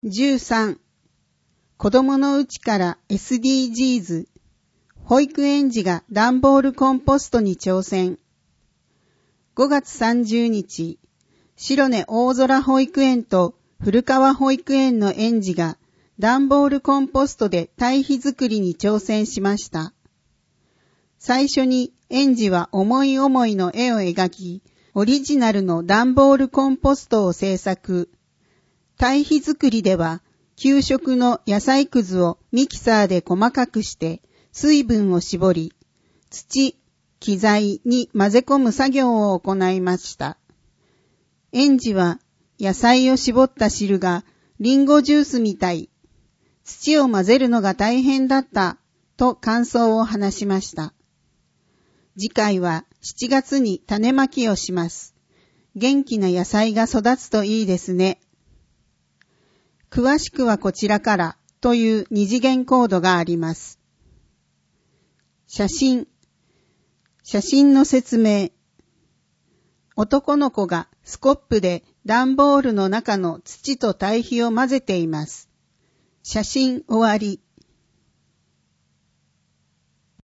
13、子供のうちから SDGs、保育園児が段ボールコンポストに挑戦。5月30日、白根大空保育園と古川保育園の園児が段ボールコンポストで堆肥作りに挑戦しました。最初に園児は思い思いの絵を描き、オリジナルの段ボールコンポストを製作。堆肥作りでは、給食の野菜くずをミキサーで細かくして水分を絞り、土、機材に混ぜ込む作業を行いました。園児は野菜を絞った汁がリンゴジュースみたい。土を混ぜるのが大変だったと感想を話しました。次回は7月に種まきをします。元気な野菜が育つといいですね。詳しくはこちらからという二次元コードがあります。写真の説明。男の子がスコップで段ボールの中の土と堆肥を混ぜています。写真終わり。